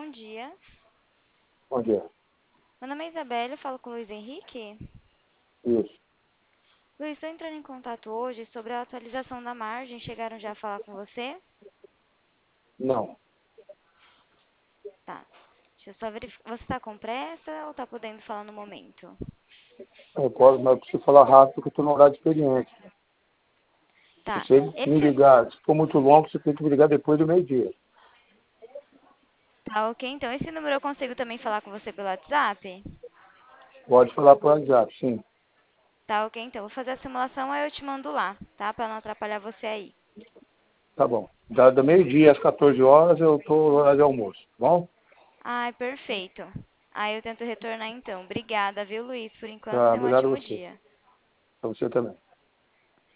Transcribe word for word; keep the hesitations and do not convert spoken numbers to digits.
bom dia. Bom dia. Meu nome é Isabela, eu falo com o Luiz Henrique. Isso. Luiz, estou entrando em contato hoje sobre a atualização da margem. Chegaram já a falar com você? Não. Tá. Deixa eu só verificar. Você está com pressa ou está podendo falar no momento? Eu posso, mas eu preciso falar rápido porque eu estou no horário de expediente. Se Tá. você me Esse... ligar, se for muito longo, você tem que me ligar depois do meio-dia. Tá, ok. Então, esse número eu consigo também falar com você pelo WhatsApp? Pode falar por WhatsApp, sim. Tá, ok. Então, vou fazer a simulação, aí eu te mando lá, tá? Para não atrapalhar você aí. Tá bom. Da, da meio-dia às quatorze horas eu estou no horário de almoço, tá bom? Ai, perfeito. Aí eu tento retornar então. Obrigada, viu, Luiz? Por enquanto, Tá, tenha um obrigado a ótimo você. dia. Para você também.